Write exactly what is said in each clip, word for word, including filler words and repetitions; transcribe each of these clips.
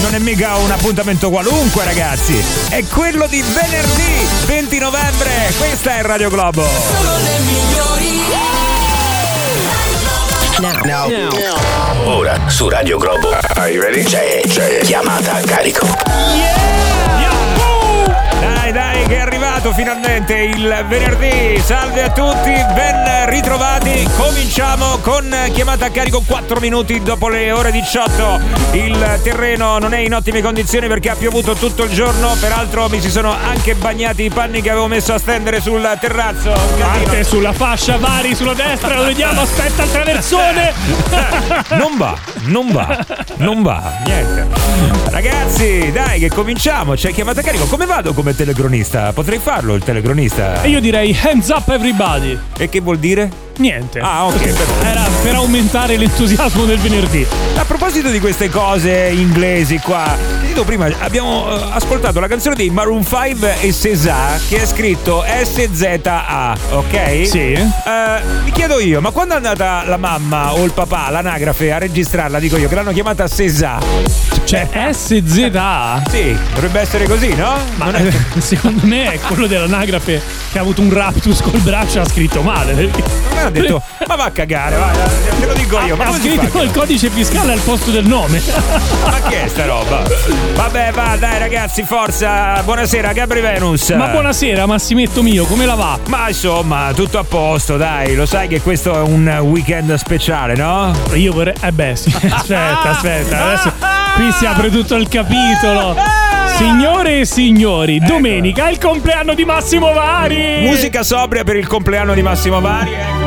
non è mica un appuntamento qualunque, ragazzi. È quello di venerdì venti novembre. Questa è Radio Globo. Sono le migliori. Now. Now. Now. Ora su Radio Globo. Are you ready? C'è, c'è chiamata a carico. Yeah! Yahoo! Dai, dai, che è arrivato finalmente il venerdì. Salve a tutti, ben ritrovati. Cominciamo con chiamata a carico quattro minuti dopo le ore diciotto. Il terreno non è in ottime condizioni perché ha piovuto tutto il giorno. Peraltro mi si sono anche bagnati i panni che avevo messo a stendere sul terrazzo. Parte sulla fascia, Vari sulla destra, lo vediamo, aspetta il traversone. Non va, non va, non va, niente. Ragazzi, dai che cominciamo. C'è chiamata a carico. Come vado come telecronista? Potrei farlo il telecronista? E io direi hands up everybody. E che vuol dire? Niente. Ah, ok. Era per aumentare l'entusiasmo del venerdì. A proposito di queste cose inglesi qua, ti dico prima, abbiamo uh, ascoltato la canzone dei Maroon cinque e Sesa che è scritto S Z A, ok? Sì. Uh, mi chiedo io, ma quando è andata la mamma o il papà all'anagrafe a registrarla, dico io, che l'hanno chiamata Sesa? Cioè S Z A? Sì, dovrebbe essere così, no? Ma non è... secondo me è quello dell'anagrafe che ha avuto un raptus col braccio e ha scritto male. Non ha detto, ma va a cagare, vai, te lo dico io. Ma ha scritto il codice fiscale al posto del nome. Ma che è sta roba? Vabbè, va, dai ragazzi, forza. Buonasera, Gabri Venus. Ma buonasera, Massimetto mio, come la va? Ma insomma, tutto a posto, dai. Lo sai che questo è un weekend speciale, no? Io vorrei... Eh beh, sì. Aspetta, aspetta. Adesso qui si apre tutto il capitolo. Signore e signori, ecco. Domenica è il compleanno di Massimo Vari. Musica sobria per il compleanno di Massimo Vari, ecco.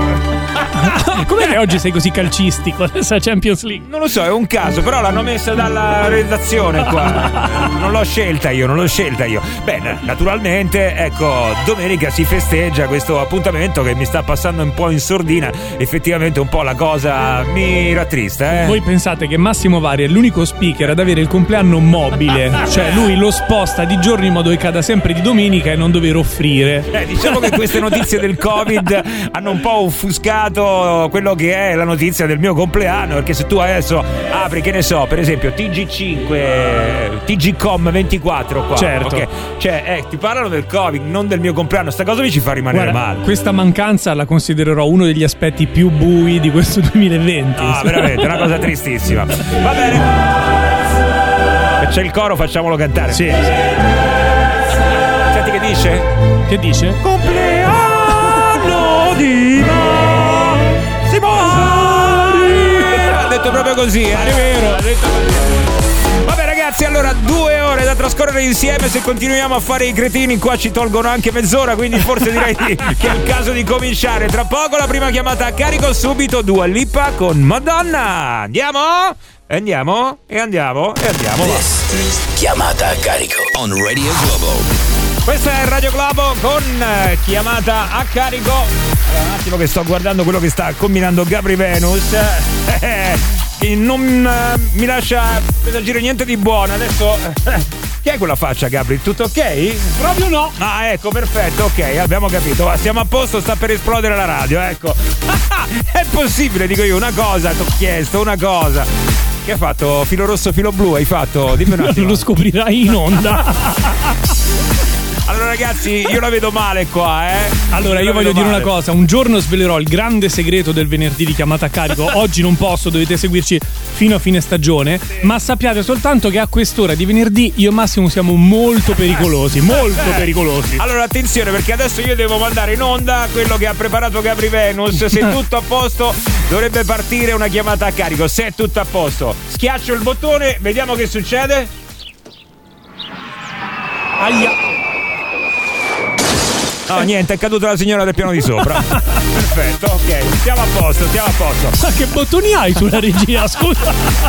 Com'è che oggi sei così calcistico nella Champions League? Non lo so, è un caso, però l'hanno messa dalla redazione qua. Non l'ho scelta io, non l'ho scelta io. Bene, naturalmente, ecco, domenica si festeggia questo appuntamento che mi sta passando un po' in sordina. Effettivamente un po' la cosa mi rattrista, eh. Voi pensate che Massimo Vari è l'unico speaker ad avere il compleanno mobile, cioè lui lo sposta di giorno in modo che cada sempre di domenica e non dover offrire. Eh, diciamo che queste notizie del Covid hanno un po' offuscato quello che è la notizia del mio compleanno, perché se tu adesso apri, che ne so, per esempio T G cinque, T G Com ventiquattro qua, certo, okay? Cioè eh, ti parlano del Covid, non del mio compleanno. Sta cosa mi ci fa rimanere Guarda, male. Questa mancanza la considererò uno degli aspetti più bui di questo duemilaventi. Ah, veramente, una cosa tristissima. Va bene, se c'è il coro facciamolo cantare. Sì. Senti che dice? Che dice? Compleanno di Massimo Vari. Ha detto proprio così, eh? È vero. Ha detto così. Vabbè ragazzi, allora due ore da trascorrere insieme. Se continuiamo a fare i cretini qua ci tolgono anche mezz'ora, quindi forse direi che è il caso di cominciare. Tra poco la prima chiamata a carico, subito Dua Lipa con Madonna. Andiamo? E andiamo? E andiamo? E andiamo, va. Chiamata a carico on Radio Globo. Questa è Radio Globo con chiamata a carico. Allora, un attimo che sto guardando quello che sta combinando Gabri Venus, che non uh, mi lascia presagire niente di buono. Adesso che è quella faccia, Gabri? Tutto ok? Proprio no. Ah, ecco, perfetto, ok, abbiamo capito. Va, siamo a posto, sta per esplodere la radio, ecco. È possibile, dico io, una cosa, ti ho chiesto una cosa. Che hai fatto? Filo rosso, filo blu hai fatto? Dimmi un attimo. Lo scoprirai in onda. Allora ragazzi, io la vedo male qua, eh. Allora io voglio dire una cosa, un giorno svelerò il grande segreto del venerdì di chiamata a carico. Oggi non posso, dovete seguirci fino a fine stagione, sì. Ma sappiate soltanto che a quest'ora di venerdì io e Massimo siamo molto pericolosi, molto pericolosi. Allora attenzione, perché adesso io devo mandare in onda quello che ha preparato Gabri Venus. Se è tutto a posto dovrebbe partire una chiamata a carico. Se è tutto a posto schiaccio il bottone, vediamo che succede. Aia. No, niente, è caduta la signora del piano di sopra. Perfetto, ok, stiamo a posto, stiamo a posto. Ma che bottoni hai sulla regia, scusa?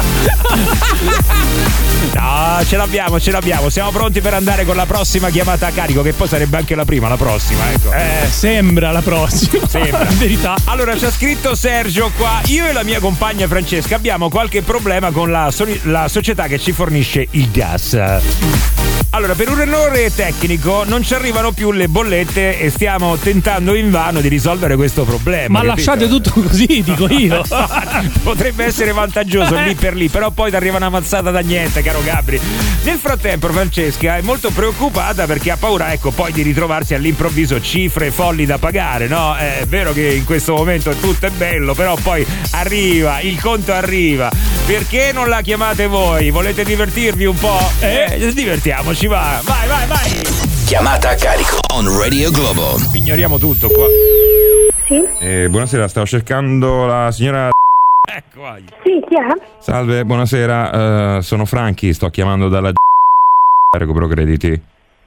No, ce l'abbiamo, ce l'abbiamo. Siamo pronti per andare con la prossima chiamata a carico, che poi sarebbe anche la prima, la prossima, ecco. Eh, sembra la prossima. Sembra. In verità. Allora, c'ha scritto Sergio qua: io e la mia compagna Francesca abbiamo qualche problema con la, so- la società che ci fornisce il gas. Allora, per un errore tecnico non ci arrivano più le bollette chiamate e stiamo tentando invano di risolvere questo problema. Ma capito? lasciate tutto così, dico io. Potrebbe essere vantaggioso lì per lì, però poi ti arriva una mazzata da niente, caro Gabri. Nel frattempo Francesca è molto preoccupata perché ha paura, ecco, poi di ritrovarsi all'improvviso cifre folli da pagare, no? È vero che in questo momento tutto è bello, però poi arriva, il conto arriva. Perché non la chiamate voi? Volete divertirvi un po'? Eh, divertiamoci, va. Vai, vai, vai. Chiamata a carico on Radio Globo. Ignoriamo tutto qua. Sì? Eh, buonasera, stavo cercando la signora. Ecco, vai. Sì, chi è? Salve, buonasera, uh, sono Franchi, sto chiamando dalla Recupero Crediti.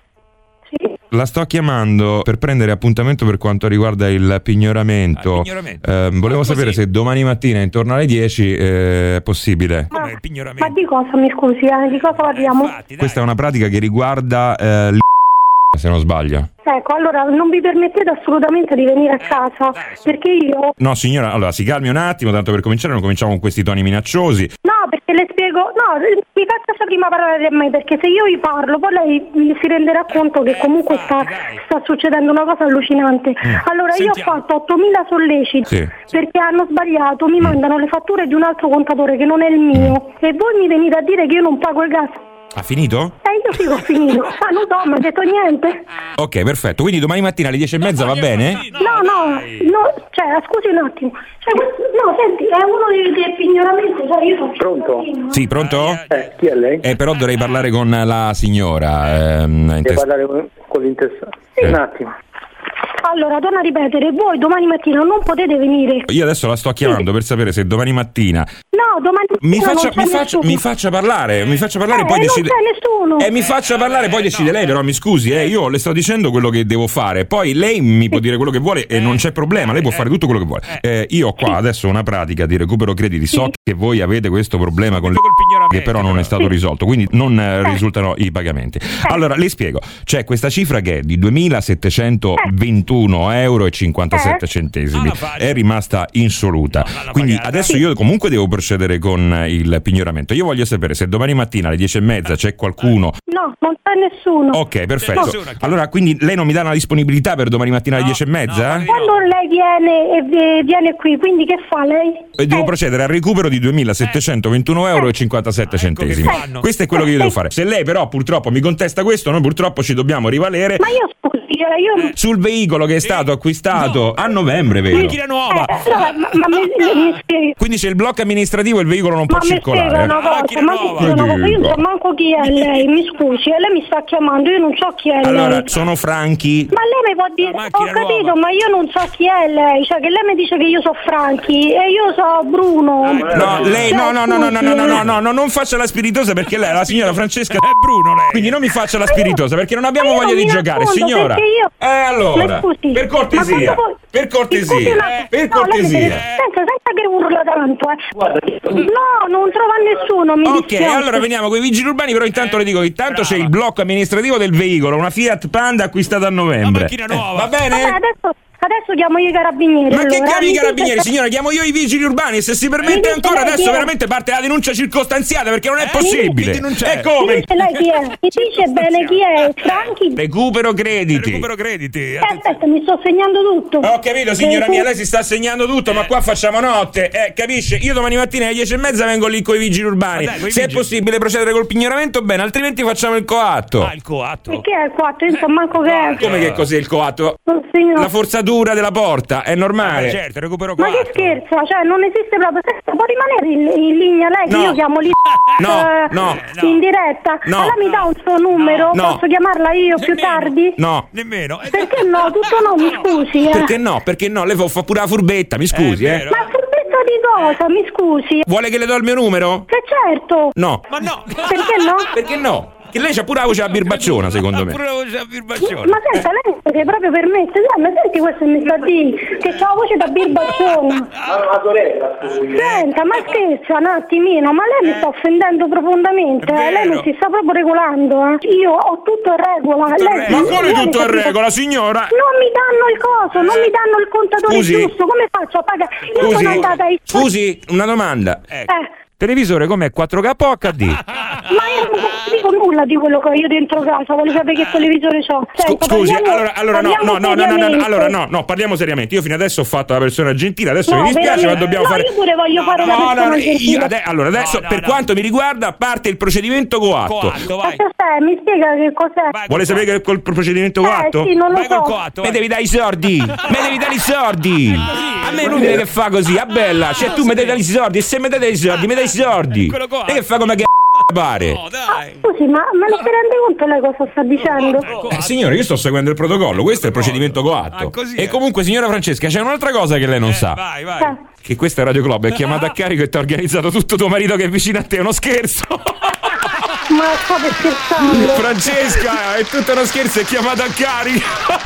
Sì. La sto chiamando per prendere appuntamento per quanto riguarda il pignoramento. Ah, il pignoramento. Eh, volevo Ah, sapere così. se domani mattina intorno alle dieci eh, è possibile. Come il pignoramento? Ma di cosa, mi scusi, eh? Di cosa parliamo? Infatti, dai. Questa è una pratica che riguarda eh, l- se non sbaglio. Ecco, allora non vi permettete assolutamente di venire a casa, dai, su. perché io... No signora, allora si calmi un attimo, tanto per cominciare non cominciamo con questi toni minacciosi. No, perché le spiego... No, mi faccia prima parlare a me, perché se io vi parlo, poi lei si renderà conto che comunque infatti, sta, dai. sta succedendo una cosa allucinante. Allora, io ho Sentiamo. fatto ottomila solleciti, Sì. perché hanno sbagliato, mi mandano le fatture di un altro contatore che non è il mio, e voi mi venite a dire che io non pago il gas. Ha finito? E io sì che ho finito. Ah, non so, ma ha detto niente. Ok, perfetto, quindi domani mattina alle dieci e mezza va bene? No, no, no, cioè, scusi un attimo. Cioè, questo- no, senti, è uno dei, dei pignoramenti, cioè io sono... Pronto? Sì, pronto? Eh, chi è lei? Eh, però dovrei parlare con la signora. Ehm, in Devo test- parlare con, con l'interessato. Sì. Un attimo. Allora, torno a ripetere, voi domani mattina non potete venire. Io adesso la sto chiamando per sapere se domani mattina No, domani mattina mi faccia, non c'è mi faccia, nessuno. mi faccia parlare, mi faccia parlare, Eh, poi non decide. c'è nessuno. E mi faccia parlare, poi decide lei, però mi scusi, eh, io le sto dicendo quello che devo fare. Poi lei mi può dire quello che vuole e non c'è problema, lei può fare tutto quello che vuole. Eh, io ho qua adesso una pratica di recupero crediti. So che voi avete questo problema con le Col pignoramento, che però non è stato risolto, quindi non eh, risultano i pagamenti. Allora, le spiego, c'è questa cifra che è di duemilasettecentoventuno euro e cinquantasette centesimi, Ah, facile. è rimasta insoluta. No, l'hanno Quindi pagata. adesso io comunque devo procedere con il pignoramento. Io voglio sapere se domani mattina alle dieci e mezza c'è qualcuno. No, non c'è nessuno. Ok, perfetto. nessuno, chiaro. Allora, quindi lei non mi dà una disponibilità per domani mattina alle No, dieci e mezza? no, Quando lei viene e vi- viene qui, quindi che fa lei? E devo Eh, procedere al recupero di duemilasettecentoventuno euro e cinquantasette Ecco che centesimi. fanno. Questo è quello che io devo fare. Se lei però purtroppo mi contesta questo, noi purtroppo ci dobbiamo rivalere Ma io scusi, io... io... sul veicolo che è stato acquistato a novembre, vero? Macchina nuova. Eh, allora, ma, ma mi, mi spieghi... Quindi c'è il blocco amministrativo e il veicolo non può Ma mi spiega circolare. una cosa, macchina ma mi nuova. spiega una cosa, io non Dico. so manco chi è lei, mi scusi, e lei mi sta chiamando, io non so chi è Allora, lei. sono Franchi. Ma lei mi può dire, La ho macchina capito, nuova. ma io non so chi è lei, cioè che lei mi dice che io so Franchi e io so Bruno. No, lei no, no, no, no, no, no, no, no, no, no, non faccia la spiritosa perché lei, la signora Francesca È Bruno lei. Quindi non mi faccia la spiritosa perché non abbiamo Ma io voglia non di mi giocare, nascondo, signora. perché io- Eh allora, Ma scusi, per ma cortesia, quando voi- per mi scusi cortesia, un attimo. per No, lei mi cortesia. deve- Senza, senza che urla tanto, eh. No, non trova nessuno, mi Ok, dispiace. allora veniamo con i vigili urbani, però intanto le dico che intanto c'è il blocco amministrativo del veicolo, una Fiat Panda acquistata a novembre. macchina nuova. Va bene? Vabbè, adesso, adesso chiamo io i carabinieri. Ma che allora. chiami i Mi carabinieri, dice- signora? Chiamo io i vigili urbani e se si permette dice ancora lei chi adesso è? veramente parte la denuncia circostanziata perché non è Eh, possibile. chi denuncia è? E Mi come? dice lei chi è? Mi dice bene chi è? Franchi? Recupero crediti. Recupero crediti. Eh, aspetta, mi sto segnando tutto. Ho capito signora Eh, mia, lei si sta segnando tutto, ma qua facciamo notte, eh, capisce? Io domani mattina alle dieci e mezza vengo lì con i vigili urbani. Ma dai, coi Se è vigili. possibile procedere col pignoramento, bene, altrimenti facciamo il coatto. Ah, il coatto. E che è il quattro? Io non so manco che è. Come che cos'è il coatto? Oh, signor. La forzatura della porta, è Eh, normale. certo, recupero Ma quattro. che scherza? Cioè, non esiste proprio. Senta, può rimanere in, in linea lei che No. io chiamo lì No, eh, no. in diretta? No. Allora mi dà un suo numero? No. Posso chiamarla io più Nemmeno. tardi? No. Nemmeno. Eh, Perché no? Tutto no, mi scusi. Eh. Perché no? Perché no? Lei fa fa pure la furbetta, mi scusi, È eh. vero. Ma furbetta di cosa? Mi scusi. Vuole che le do il mio numero? Che certo. No. Ma no. Perché no? Perché no? Che lei c'ha pure la voce a birbacciona, secondo me. Pure la voce a birbaccione. Ma senta, lei che proprio per me, ma senti questo che mi sta a dire? Che c'ha la voce da birbaccione. La sorella, scusi. Senta, ma scherza un attimino, ma lei mi sta offendendo profondamente, È eh? Lei vero. non si sta proprio regolando, eh? Io ho tutto in regola. Tutto in lei, regola. Ma come lei tutto mi in capita- regola, signora? Non mi danno il coso, non mi danno il contatore Scusi. giusto, come faccio a pagare? Io Scusi, sono andata ai... scusi, una domanda. Ecco. Eh, Televisore com'è? quattro K o H D? Ma io non dico nulla di quello che ho io dentro casa, voglio sapere che televisore c'ho. Senta, Scusi, parliamo- allora, allora no, parliamo no, no, no, no, no, seriamente. allora no, no, parliamo seriamente. Io fino adesso ho fatto la persona gentile, adesso No, mi dispiace, ma veramente. dobbiamo No, fare. io pure voglio fare una no, persona no, io gentile. ade- allora adesso No, no, per no. quanto mi riguarda parte il procedimento coatto. Coatto, vai. Aspetta, mi spiega che cos'è? Vai Vuole col sapere che col procedimento Eh coatto? sì, non lo Vai col so. coatto. Me vai. devi dare i soldi! Me devi dare i soldi! A me è inutile che fa così, a bella! Cioè tu mi dai i soldi e se mi dai i soldi, mi dai i soldi! Quello qua. E che fa come che pare? No, dai. Scusi, ma me lo si rende conto lei cosa sta dicendo? Eh, signore, io sto seguendo il protocollo, questo è il procedimento coatto. Ah, così E è. comunque, signora Francesca, c'è un'altra cosa che lei non Eh, sa. vai, vai. Eh. Che questa è Radio Club, è chiamata a carico e ti ha organizzato tutto tuo marito che è vicino a te, è uno scherzo. Ma state scherzando? Francesca, è tutto uno scherzo, è chiamata a carico.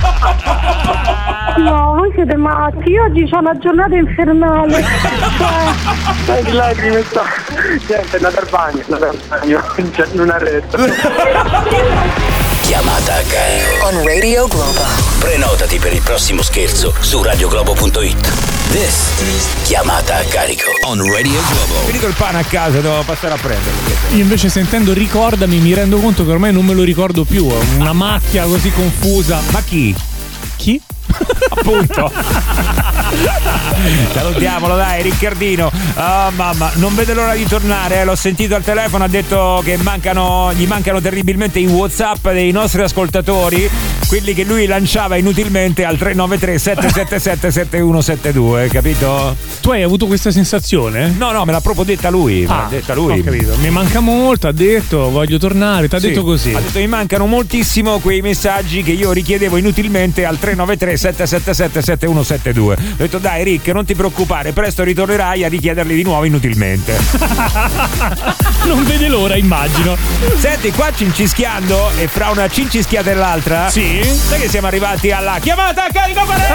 No, voi siete matti, io oggi ho una giornata infernale. Cioè, Dai, lacrime sta. Niente, è andata al bagno, è andata al bagno. Cioè, non ha retto. Chiamata a carico. On Radio Globo. Prenotati per il prossimo scherzo su radioglobo punto it. This is Chiamata a carico on Radio Globo. Finito il pane a casa, devo passare a prenderlo. Io invece sentendo ricordami mi rendo conto che ormai non me lo ricordo più. È una macchia così confusa. Ma chi? Chi? Appunto. Salutiamolo, dai, Riccardino. Oh mamma, non vede l'ora di tornare, eh. L'ho sentito al telefono, ha detto che mancano, gli mancano terribilmente i WhatsApp dei nostri ascoltatori, quelli che lui lanciava inutilmente al tre nove tre sette sette sette sette uno sette due, capito? Tu hai avuto questa sensazione? No, no, me l'ha proprio detta lui, me l'ha Ah, detta lui. ho capito. Mi manca molto, ha detto, voglio tornare, ti ha Sì, detto così. ha detto mi mancano moltissimo quei messaggi che io richiedevo inutilmente al tre nove tre sette sette sette sette uno sette due. Ho detto dai Rick, non ti preoccupare, presto ritornerai a richiederli di nuovo inutilmente. Non vede l'ora, immagino. Senti, qua cincischiando e fra una cincischiata e l'altra, Sì? sai che siamo arrivati alla chiamata a carico per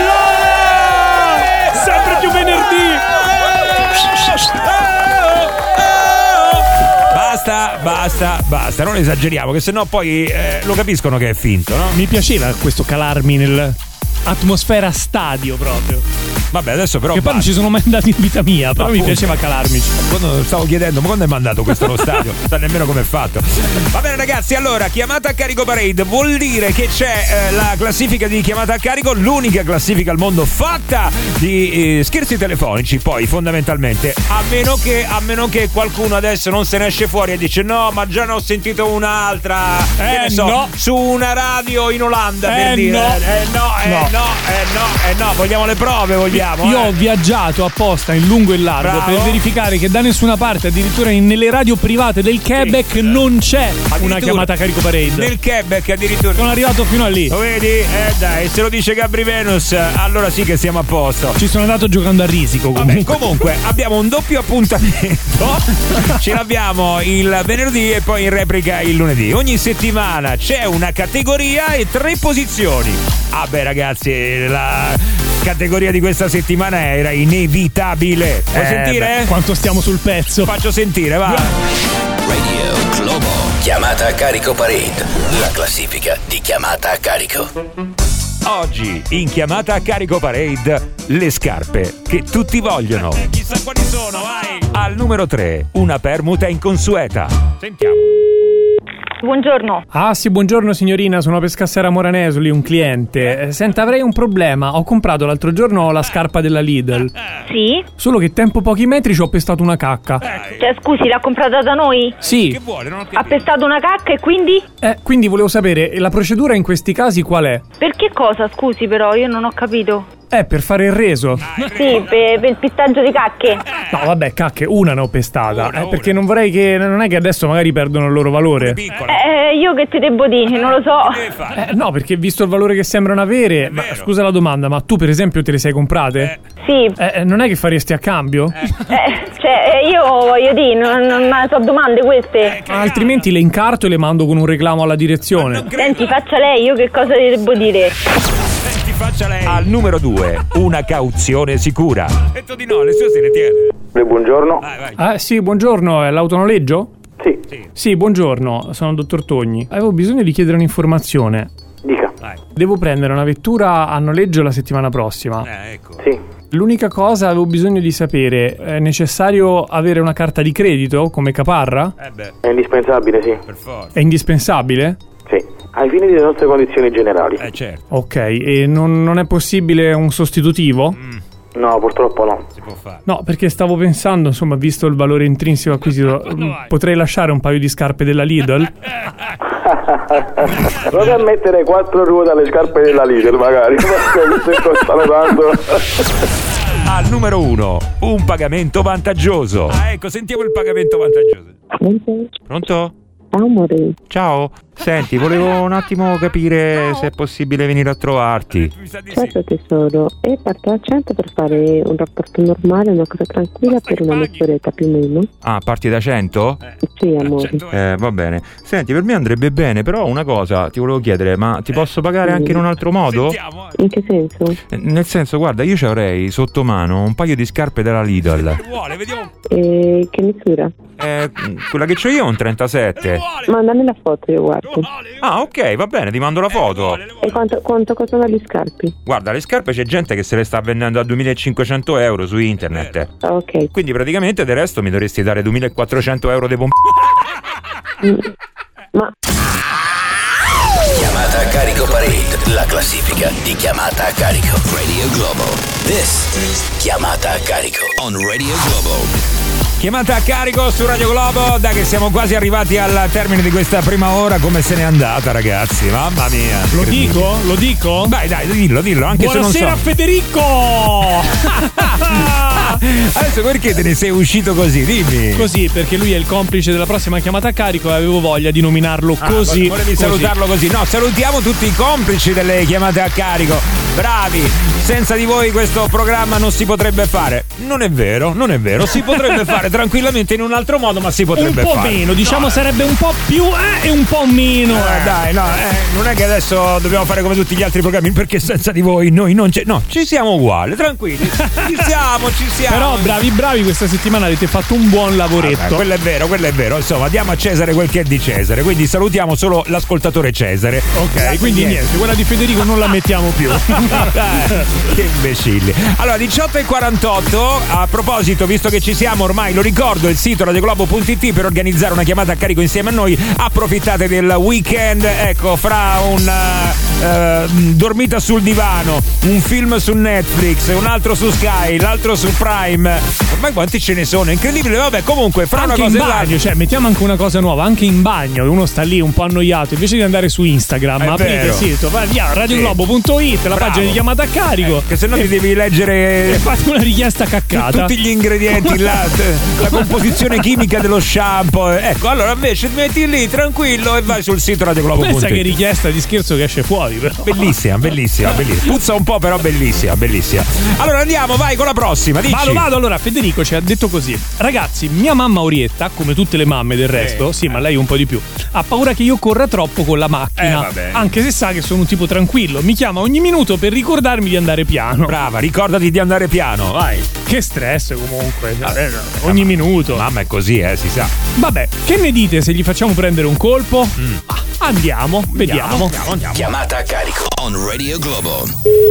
Sempre più venerdì! Basta, basta, basta, non esageriamo, che sennò poi eh, lo capiscono che è finto, no? Mi piaceva questo calarmi nell'atmosfera stadio proprio. Vabbè, adesso però Che poi non basta. ci sono mai andato in vita mia, però mi Appunto. piaceva calarmici. Quando stavo chiedendo, ma quando è mandato questo allo stadio? Non sa nemmeno come è fatto. Va bene ragazzi, allora, chiamata a carico parade vuol dire che c'è eh, la classifica di chiamata a carico, l'unica classifica al mondo fatta di eh, scherzi telefonici, poi fondamentalmente, a meno che a meno che qualcuno adesso non se ne esce fuori e dice no, ma già ne ho sentito un'altra, che Eh, ne so, no. su una radio in Olanda, per Eh, dire. no. Eh no, eh no, No. eh no, eh no, vogliamo le prove, vogliamo. Io eh. ho viaggiato apposta in lungo e largo Bravo. per verificare che da nessuna parte, addirittura in- nelle radio private del Quebec, non c'è una Addirittura. chiamata a carico parade. Nel Quebec addirittura. Sono arrivato fino a lì. Lo vedi? Eh dai, se lo dice Gabri Venus, allora sì che siamo a posto. Ci sono andato giocando a risico Vabbè, comunque. comunque abbiamo un doppio appuntamento. Ce l'abbiamo il venerdì e poi in replica il lunedì. Ogni settimana c'è una categoria e tre posizioni. Ah beh ragazzi, la categoria di questa settimana era inevitabile. Vuoi Eh, sentire? beh, quanto stiamo sul pezzo. Faccio sentire, va. Radio Globo. Chiamata a carico parade. La classifica di chiamata a carico. Oggi in chiamata a carico parade le scarpe che tutti vogliono. Chissà quali sono, vai! Al numero tre, una permuta inconsueta. Sentiamo. Buongiorno. Ah sì, buongiorno signorina, sono Pescassera Moranesoli, un cliente. Eh, Senta, avrei un problema. Ho comprato l'altro giorno la scarpa della Lidl. Sì? Solo che tempo pochi metri ci ho pestato una cacca. Cioè, scusi, l'ha comprata da noi? Che Sì. vuole? Non ho Ha capito. pestato una cacca e quindi? Eh, quindi volevo sapere, la procedura in questi casi qual è? Per che cosa, scusi, però? Io non ho capito. Eh, per fare il reso. Sì, per, per il pistaggio di cacche. No, vabbè, cacche, una ne ho pestata. Una, eh, una. perché non vorrei che. Non è che adesso magari perdono il loro valore. Piccola. Eh, io che ti devo dire, non lo so. Che deve fare? Eh, no, perché visto il valore che sembrano avere. Ma vero. scusa la domanda, ma tu per esempio te le sei comprate? Sì, Eh, eh, non è che faresti a cambio? eh, cioè, eh, io voglio dire, non, non ma so domande queste. Ah, altrimenti le incarto e le mando con un reclamo alla direzione. Senti, faccia lei, io che cosa ti devo dire? Senti, faccia lei. Al numero due, una cauzione sicura. Ha detto di no, le sue se le tiene. Buongiorno. Vai, vai. Ah, sì, buongiorno, è l'autonoleggio? Sì, Sì, buongiorno, sono il dottor Togni. Avevo bisogno di chiedere un'informazione. dica. Vai. Devo prendere una vettura a noleggio la settimana prossima. Eh, ecco. Sì. L'unica cosa avevo bisogno di sapere, è necessario avere una carta di credito come Caparra? Eh beh, È indispensabile, sì. per forza. È indispensabile? Sì. Ai fini delle nostre condizioni generali. Eh certo, Ok, e non, non è possibile un sostitutivo? No, purtroppo no. si può fare. No, perché stavo pensando, insomma, visto il valore intrinseco acquisito, mm, potrei lasciare un paio di scarpe della Lidl? Provi a mettere quattro ruote alle scarpe della Lidl, magari. Se costano tanto. Al numero uno, un pagamento vantaggioso. Ah, ecco, sentiamo il pagamento vantaggioso. Pronto? Amore, Ciao, senti, volevo un attimo capire se è possibile venire a trovarti. Mi sa di sì. certo tesoro, e parto a cento per fare un rapporto normale, una cosa tranquilla per una mezz'oretta più o meno. Ah, parti da cento? Sì, amore. Eh, va bene. Senti, per me andrebbe bene, però una cosa ti volevo chiedere, ma ti posso pagare anche in un altro modo? Sentiamo, eh. In che senso? Eh, Nel senso, guarda, io ci avrei sotto mano un paio di scarpe della Lidl. Vuole, vediamo. E che misura? Eh, quella che c'ho io è un trentasette. Mandami la foto, io guardo. Ah, ok, va bene, ti mando la foto. E quanto, quanto costano gli scarpi? Guarda, le scarpe c'è gente che se le sta vendendo a duemilacinquecento euro su internet. Ah, ok. Quindi praticamente del resto mi dovresti dare duemilaquattrocento euro di pomp... Mm. Ma Chiamata a carico Parade, la classifica di chiamata a carico. Radio Globo. This is Chiamata a carico on Radio Globo. Chiamata a carico su Radio Globo. Dai che siamo quasi arrivati al termine di questa prima ora. Come se n'è andata, ragazzi? Mamma mia. Lo dico? Lo dico? Dai, dai, dillo, dillo, anche Buonasera se non so. Federico! Adesso perché te ne sei uscito così? Dimmi. Così, perché lui è il complice della prossima chiamata a carico e avevo voglia di nominarlo Ah, così. volevi così. salutarlo così. No, salutiamo tutti i complici delle chiamate a carico. Bravi. Senza di voi questo programma non si potrebbe fare. Non è vero, non è vero. Si potrebbe fare tranquillamente in un altro modo, ma si Un potrebbe po' fare. meno, diciamo sarebbe un po' più eh, e un po' meno. Eh, eh. dai, no, eh, non è che adesso dobbiamo fare come tutti gli altri programmi, perché senza di voi noi non c'è. No, ci siamo uguali, tranquilli. Ci siamo, ci siamo. Però bravi bravi, questa settimana avete fatto un buon lavoretto. Vabbè, quello è vero, quello è vero. Insomma, diamo a Cesare quel che è di Cesare. Quindi salutiamo solo l'ascoltatore Cesare. Ok, quindi niente, quella di Federico non la mettiamo più. Che imbecilli. Allora, diciotto e quarantotto. A proposito, visto che ci siamo ormai, lo ricordo, il sito radioglobo punto it per organizzare una chiamata a carico insieme a noi. Approfittate del weekend, ecco, fra un uh, dormita sul divano, un film su Netflix, un altro su Sky, l'altro su Prime. Ormai quanti ce ne sono? Incredibile. Vabbè, comunque, fra Anche una in cosa e bagno, l'altra. cioè mettiamo anche una cosa nuova, anche in bagno, uno sta lì un po' annoiato, invece di andare su Instagram, È aprite vero. il sito, vai via, radioglobo punto it, la Bravo. pagina di chiamata a carico. Eh, che se no ti devi leggere E fate una richiesta caccata. tutti gli ingredienti, la, la composizione chimica dello shampoo. Ecco, allora invece ti metti lì tranquillo e vai sul sito radioglobo punto it. Pensa che richiesta di scherzo che esce fuori, però. Bellissima, bellissima, bellissima. Puzza un po', però bellissima, bellissima. Allora andiamo, vai con la prossima. Dici. Vado, vado. Allora, Federico ci ha detto così: ragazzi, mia mamma Orietta, come tutte le mamme del resto, sì, ma lei un po' di più, ha paura che io corra troppo con la macchina. Eh, vabbè. Anche se sa che sono un tipo tranquillo. Mi chiama ogni minuto per ricordarmi di andare piano. Brava, ricordati di andare piano, vai. Che stress comunque. Vabbè, ogni minuto. Mamma è così, eh, si sa. Vabbè, che ne dite se gli facciamo prendere un colpo? Ah, andiamo, vediamo. Andiamo, andiamo. Chiamata a carico on Radio Globo.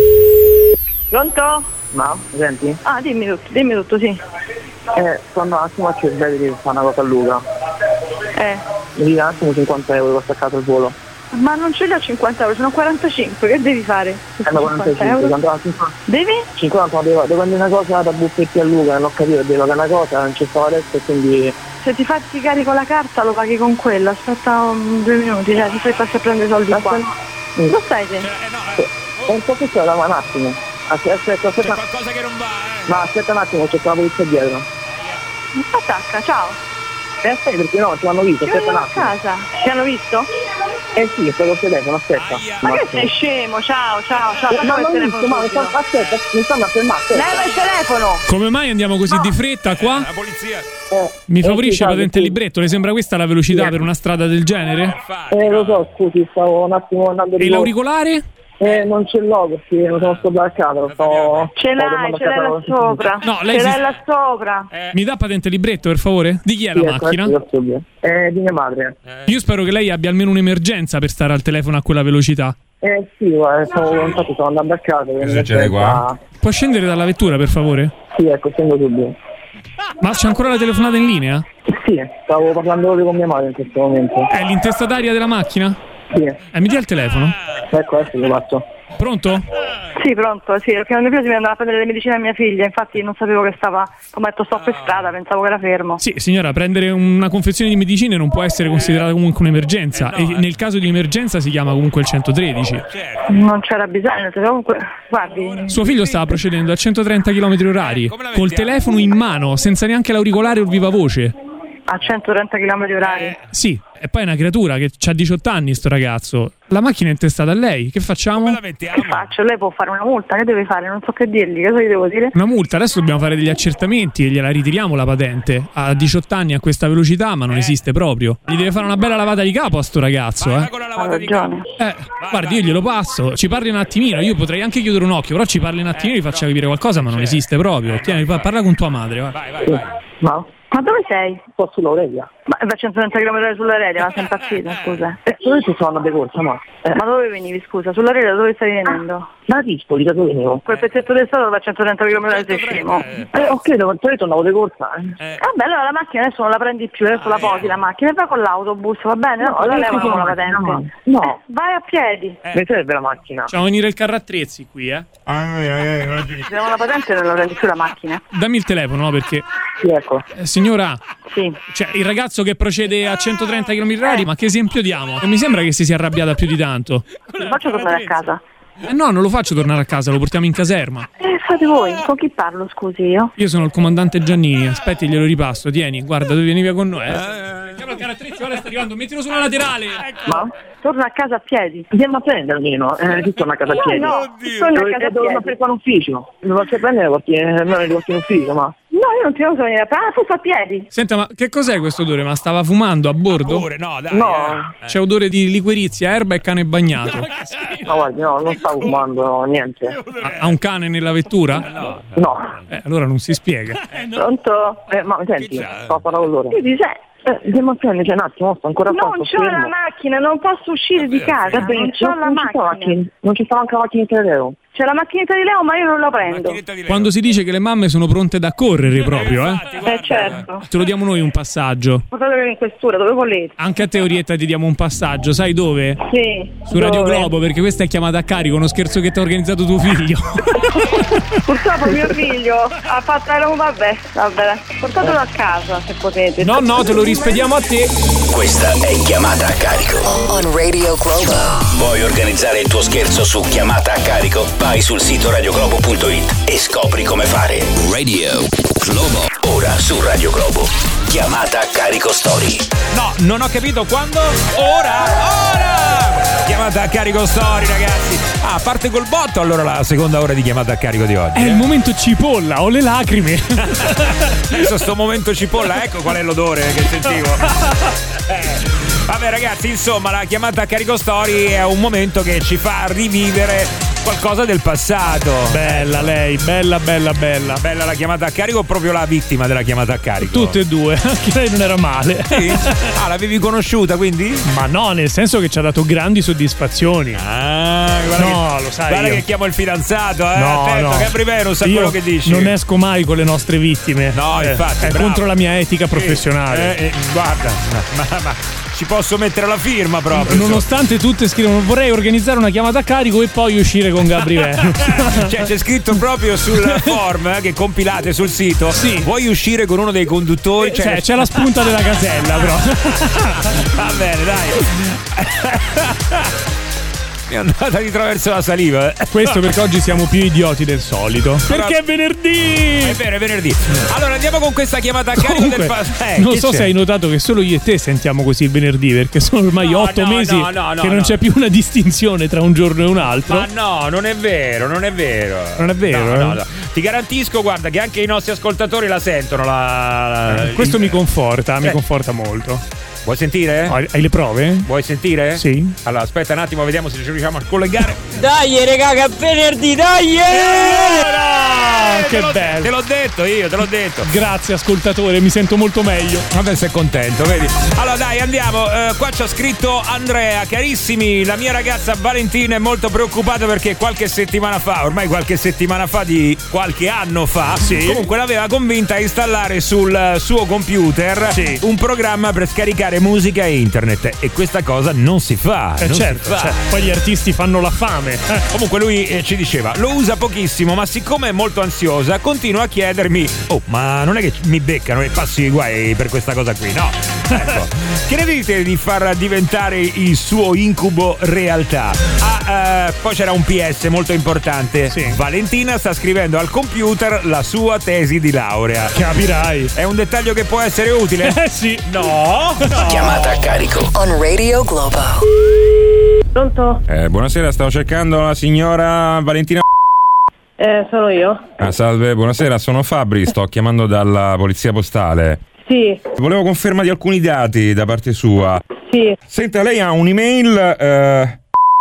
Pronto? No, mi senti? Ah, dimmi tutto, dimmi tutto, sì. Eh, sono un attimo a cervello di fare una cosa a Luca. Eh, Mi dica un attimo cinquanta euro costa a casa il volo. ma non ce li ho cinquanta euro, sono quarantacinque, che devi fare? Eh, ma quarantacinque, quando va a cinquanta, Devi? cinquanta devo, devo prendere una cosa da buffetti a Luca, non ho capito, devo pagare una cosa, non c'è stava adesso e quindi... Se ti fatti carico la carta lo paghi con quella, aspetta um, due minuti, cioè ti fai passare a prendere i soldi qua. Mm. Dove stai te? È un po' che c'è, da un attimo. Aspetta, aspetta, C'è aspetta. qualcosa che non va, eh. Ma aspetta un attimo, c'è la polizia dietro. Attacca, ciao. E aspetta perché no, ci hanno visto, Ti aspetta un vogliono a attimo. casa? Ti hanno visto? Eh sì, sto col telefono, aspetta. Aia. Ma Un che attimo. sei scemo? Ciao, ciao, ciao. Eh, Facciamo Ma il non telefono visto, ma subito. aspetta, mi stanno a fermare, aspetta. Leva il telefono! Come mai andiamo così di fretta qua? La polizia. Eh, Mi eh, favorisce sì, la salve, patente sì. libretto, le sembra questa la velocità per una strada del genere? Eh, lo so, scusi, stavo un attimo andando di E nuovo. l'auricolare? Eh, non ce l'ho perché non sono sbloccato, sto... Ce sto l'hai, tornando a ce l'hai casa là con- sopra. No, lei ce si- l'hai là sopra. Mi dà patente libretto, per favore? Di chi è Sì, la ecco, macchina? ecco, subito. Eh, di mia madre. Io spero che lei abbia almeno un'emergenza per stare al telefono a quella velocità. Eh sì, guarda, stavo, infatti stavo andando a casa. Che succede qua? Può scendere dalla vettura, per favore? Sì, ecco, scendo subito. Ma c'è ancora la telefonata in linea? Sì, stavo parlando proprio con mia madre in questo momento. È l'intestataria della macchina? Sì. Eh, mi dia il telefono? Ecco, adesso lo faccio. Pronto? Sì, pronto, sì, perché non prima si mi andava a prendere le medicine a mia figlia, infatti non sapevo che stava, come detto, sto per strada, pensavo che era fermo. Sì, signora, prendere una confezione di medicine non può essere considerata comunque un'emergenza Eh, no, e eh. nel caso di emergenza si chiama comunque il centotredici. Non c'era bisogno, comunque, guardi, Suo figlio stava procedendo a centotrenta chilometri orari Come la col mettiamo? telefono in mano, senza neanche l'auricolare o il vivavoce. a centotrenta chilometri orari. Sì, e poi è una creatura che ha diciotto anni sto ragazzo. La macchina è intestata a lei, che facciamo? Come la mettiamo? Che faccio? Lei può fare una multa, che deve fare? Non so che dirgli, che cosa gli devo dire? Una multa, adesso dobbiamo fare degli accertamenti e gliela ritiriamo la patente. Ha diciotto anni a questa velocità, ma non esiste proprio. Gli deve fare una bella lavata di capo a sto ragazzo, Vai, eh. vai con la Ha lavata di ragione. capo. Eh, guardi, io glielo passo, ci parli un attimino, io potrei anche chiudere un occhio, però ci parli un attimino e gli faccia capire qualcosa, ma non esiste proprio. Tieni, pa- parla con tua madre, va. Vai, vai, vai. Ma? Ma dove sei? Un po' sull'Aurelia. Ma va a centotrenta chilometri orari sulla rete, ma sei impazzito, scusa. Eh, dove ci sono andate corsa, ma? Eh, Ma dove venivi, scusa? Sulla rete dove stai venendo? da Dispoli, da dove venivo? Quel pezzetto del stato va a centotrenta chilometri orari, sei scemo. Eh, Eh, ok, devo tornato andavo di corsa. Eh. eh. Vabbè, allora la macchina adesso non la prendi più, adesso la posi la macchina e vai con l'autobus, va bene? No, la adesso levano la no, patente. no, no. Vai a piedi. Mi serve la macchina. Facciamo venire il carro attrezzi qui, eh. Se devo la patente non la prendi più la macchina. Dammi il telefono, no, perché... Sì, ecco. Eh, signora, Sì. cioè, il ragazzo che procede a centotrenta chilometri orari, ma che esempio diamo? Non mi sembra che si sia arrabbiata più di tanto. Lo faccio tornare a casa. Eh no, non lo faccio tornare a casa, lo portiamo in caserma. Eh, fate voi. Con chi parlo, scusi io? Io sono il comandante Giannini, aspetti, glielo ripasso. Tieni, guarda, tu vieni via con noi. Eh. Chiama il carro attrezzi, ora sta arrivando, mettilo sulla laterale. Ma? Torna a casa a piedi. Andiamo a prendermi, no? Eh, che torno a casa a piedi. No, Oddio. torna a Devo, casa a devo piedi. per fare un ufficio. Mi faccio prendere perché non li porto in ufficio, ma... No, io non ti devo venire a prendere, tu a piedi. Senta, ma che cos'è questo odore? Ma stava fumando a bordo? Pure, no, dai. No. eh. C'è odore di liquirizia, erba e cane bagnato. No, guardi, no, non stavo fumando, no, niente. Ha, ha un cane nella vettura? No. Eh, allora non si spiega. Pronto? Eh, ma senti, sto a parlare con loro. Che dice? Eh, andiamo a prendere, cioè, un attimo, sto ancora qua, Non sto c'ho la fermo. macchina, non posso uscire di casa, Vabbè, non c'ho la non ci sta macchina. Non ci sta anche la macchina di Leo. C'è la macchinetta di Leo, ma io non la prendo. Macchinetta di Leo. Quando si dice che le mamme sono pronte da correre proprio, eh? Infatti, guarda. Eh certo. Te lo diamo noi un passaggio. Portatelo in questura, dove volete? Anche a te, Orietta, ti diamo un passaggio. Sai dove? Sì. Su Radio dove? Globo, perché questa è chiamata a carico, uno scherzo che ti ha organizzato tuo figlio. Purtroppo mio figlio ha fatto un vabbè, vabbè. Portatelo a casa se potete. No, no, te lo rispediamo a te. Questa è Chiamata a carico. On Radio Globo. Vuoi organizzare il tuo scherzo su Chiamata a carico? Vai sul sito radioglobo punto it e scopri come fare. Radio Globo. Ora su Radio Globo. Chiamata a carico story. No, non ho capito quando. Ora, ora! Chiamata a carico story, ragazzi. Ah, parte col botto allora la seconda ora di chiamata a carico di oggi. È eh. il momento cipolla, ho le lacrime. Adesso sto momento cipolla, ecco qual è l'odore che sentivo. Eh. Vabbè ragazzi, insomma, la chiamata a carico story è un momento che ci fa rivivere qualcosa del passato. Bella lei, bella, bella, bella. Bella la chiamata a carico o proprio la vittima della chiamata a carico? Tutte e due, anche lei non era male. Sì? Ah, l'avevi conosciuta quindi? Ma no, nel senso che ci ha dato grandi soddisfazioni. Ah, guarda No, che, lo sai Guarda io. che chiamo il fidanzato, eh. No, Attento, no. che Brivero sa Io quello che dici. non esco mai con le nostre vittime. No, Eh, infatti, È bravo. contro la mia etica professionale. Eh, eh, guarda, ma, ma ci posso mettere la firma proprio. Nonostante tutte scrivono vorrei organizzare una chiamata a carico e poi uscire con Gabri Venus. Cioè c'è scritto proprio sul form eh, che compilate sul sito. Sì. Vuoi uscire con uno dei conduttori? Cioè, c'è, c'è la spunta della casella, però. Va bene, dai. Mi è andata di traverso la saliva. eh. Questo perché oggi siamo più idioti del solito. Perché è venerdì! È vero, è venerdì. Allora andiamo con questa chiamata a carico Comunque, del passato. Eh, non che so c'è? se hai notato che solo io e te sentiamo così il venerdì, perché sono ormai No, otto no, mesi no, no, no, che non no. c'è più una distinzione tra un giorno e un altro. Ma no, non è vero, non è vero. Non è vero, No, eh? no, no. Ti garantisco, guarda, che anche i nostri ascoltatori la sentono. La, la- Questo mi conforta, mi Eh. conforta molto. Vuoi sentire? Hai, hai le prove? Vuoi sentire? Sì. Allora, aspetta un attimo, vediamo se ci riusciamo a collegare. Dai, raga, che è venerdì, dai! Allora! Oh, che te bello. Te l'ho detto io, te l'ho detto. Grazie ascoltatore, mi sento molto meglio. Vabbè, sei contento, vedi? Allora dai, andiamo. Uh, qua ci ha scritto Andrea. Carissimi, la mia ragazza Valentina è molto preoccupata perché qualche settimana fa, ormai qualche settimana fa di qualche anno fa, sì. Comunque l'aveva convinta a installare sul suo computer sì. un programma per scaricare musica e internet. E questa cosa non si fa. Eh non certo, si fa. certo, poi gli artisti fanno la fame. Eh. Comunque lui eh, ci diceva, lo usa pochissimo, ma siccome è molto ansiosa, continua a chiedermi: oh, ma non è che mi beccano e passi i guai per questa cosa qui, no? Ecco. Che ne dite di far diventare il suo incubo realtà? Ah, eh, poi c'era un P S molto importante. Sì. Valentina sta scrivendo al computer la sua tesi di laurea. Capirai. È un dettaglio che può essere utile? Eh sì. No, no. Chiamata a carico On Radio Globo. Pronto? Eh, buonasera, stavo cercando la signora Valentina. Eh, sono io. Ah, salve, buonasera, sono Fabri, sto chiamando dalla polizia postale. Sì. Volevo conferma di alcuni dati da parte sua. Sì. Senta, lei ha un'email eh,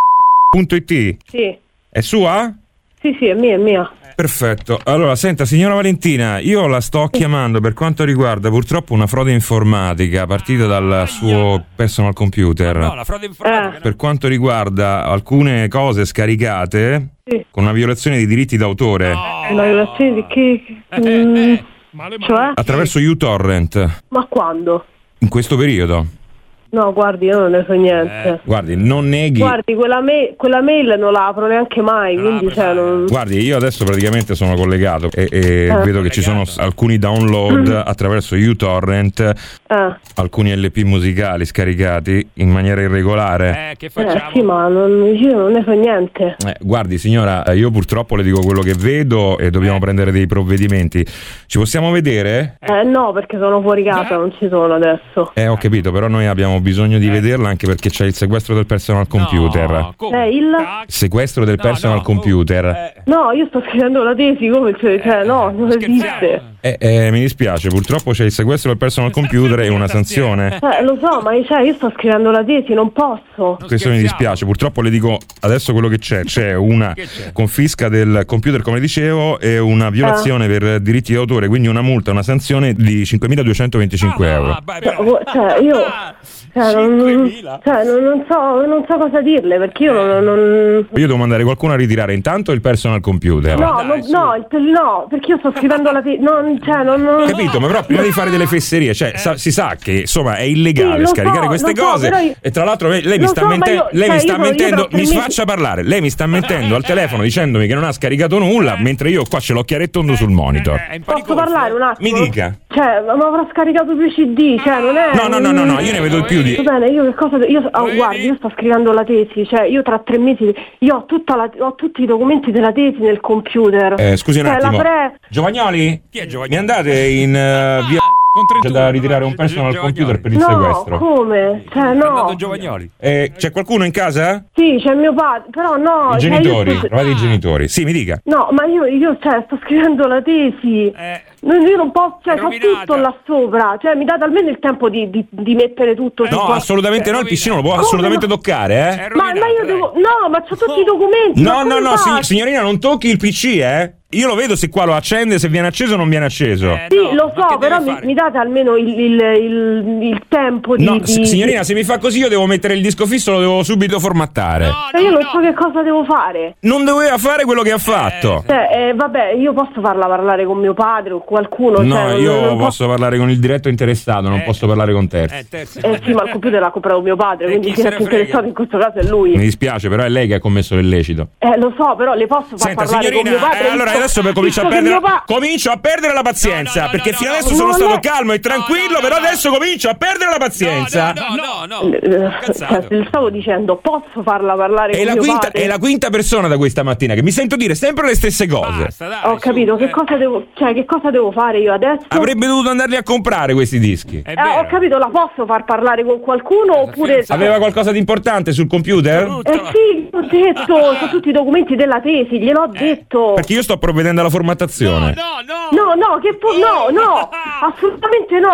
.it? Sì. È sua? Sì, sì, è mia, è mia. Perfetto. Allora, senta, signora Valentina, io la sto chiamando per quanto riguarda purtroppo una frode informatica partita dal suo personal computer. No, la frode informatica. Eh. Per quanto riguarda alcune cose scaricate Sì. con una violazione di diritti d'autore Una violazione di che... mm, Male, male. cioè? attraverso uTorrent Ma quando? in questo periodo. No, guardi, io non ne so niente. Guardi, non neghi. Guardi, quella, me- quella mail non la apro neanche mai, quindi cioè non... Guardi, io adesso praticamente sono collegato e, e Eh. vedo che ci sono alcuni download attraverso uTorrent, Eh, alcuni L P musicali scaricati in maniera irregolare. Eh, che eh facciamo? sì, ma non, io non ne so niente. Eh, guardi signora, io purtroppo le dico quello che vedo e dobbiamo prendere dei provvedimenti. Ci possiamo vedere? Eh no, perché sono fuori casa, non ci sono adesso. Eh, ho capito, però noi abbiamo bisogno di vederla anche perché c'è il sequestro del personal computer. No, come? Eh, il... Sequestro del No, personal no, computer. eh, No, io sto scrivendo la tesi, come cioè, cioè no, non esiste. Eh, eh, mi dispiace, purtroppo c'è il sequestro del personal computer e una sanzione. Eh, lo so, ma cioè, io sto scrivendo la tesi, non posso. Questo mi dispiace, purtroppo le dico adesso quello che c'è. C'è una confisca del computer, come dicevo, e una violazione per diritti d'autore, quindi una multa, una sanzione di cinquemiladuecentoventicinque euro. Ah, beh, beh. Cioè, io... Cioè, non, cioè non, non so, non so cosa dirle, perché io non... non... Io devo mandare qualcuno a ritirare intanto il personal computer. No, no, no, il tel- no, perché io sto scrivendo la tesi, non, cioè, non, non... Capito, ma però prima di fare delle fesserie, cioè sa- si sa che insomma è illegale Sì, lo scaricare so, queste lo so, cose però io- e tra l'altro lei, lei mi Lo sta so, ma mentendo, io- lei mi cioè, sta io sono- io mentendo, tra mi tre faccia parlare. Lei mi sta mentendo al telefono dicendomi che non ha scaricato nulla, mentre io qua ce l'ho chiaretto sul monitor. Posso parlare un attimo? Mi dica. Cioè, ma mi avrò scaricato due C D, cioè non è... No, no, no, no, no, io ne vedo più di. Va bene, io che cosa... Io, oh, guardi, io sto scrivendo la tesi, cioè io tra tre mesi... Io ho, tutta la, ho tutti i documenti della tesi nel computer. Eh, scusi un Cioè, la attimo. pre- Giovagnoli? Chi è Mi Giovagnoli? andate in eh, via Con c'è trentuno. da ritirare un personal computer per il No, sequestro. come? Cioè, È andato no. Giovagnoli. Eh, c'è qualcuno in casa? Sì, c'è mio padre, però no... I cioè, io genitori, sto- trovate i genitori. Sì, mi dica. No, ma io, io cioè, sto scrivendo la tesi. Eh, Non, io non posso, cioè, È ho rovinata. tutto là sopra. Cioè, mi date almeno il tempo di, di, di mettere tutto. No, su- assolutamente no, il P C non lo può Come assolutamente no? toccare, è eh? Ma, rovinato, ma io lei. devo. No, ma c'ho tutti i documenti. No, ma no, come no, faccio? sig- signorina, non tocchi il P C, eh? Io lo vedo se qua lo accende, se viene acceso o non viene acceso. Eh, Sì, no, lo ma so, che però deve mi, fare? mi date almeno il, il, il, il tempo di. No, di- s- signorina, se mi fa così io devo mettere il disco fisso, lo devo subito formattare. No, Cioè, io no, non no. so che cosa devo fare. Non doveva fare quello che ha fatto. Cioè, eh, vabbè, io posso farla parlare con mio padre o qualcuno. No, cioè, non- io non posso parlare con il diretto interessato, non Eh. posso parlare con terzi. Eh, terzi. Eh sì, ma il computer l'ha comprato mio padre, Eh, quindi chi chi se è ne più frega? interessato in questo caso è lui. Mi dispiace, però è lei che ha commesso l'illecito. Eh, lo so, però le posso far Senta, parlare con mio signorina, padre. eh, allora visto- adesso per- comincio a visto che perdere mio pa- comincio a perdere la pazienza, No, no, no, perché no, fino no, adesso no. sono No, stato no. calmo e tranquillo, no, però no. adesso comincio a perdere la pazienza. No, no, no, no. Eh, Cazzato. cioè, le stavo dicendo, posso farla parlare È con la, mio quinta, padre? è la quinta persona da questa mattina che mi sento dire sempre le stesse cose. Basta, dai, Ho su, capito, che eh. cosa devo, cioè, che cosa devo fare io adesso? Avrebbe dovuto andarli a comprare questi dischi. È Eh, vero. ho capito, la posso far parlare con qualcuno oppure... fidanzata. Aveva qualcosa di importante sul computer? Eh sì, ho detto, sono tutti i documenti della tesi, gliel'ho detto. Perché io sto provvedendo alla formattazione. No, no, no. No, no, che po- no, no, assolutamente no.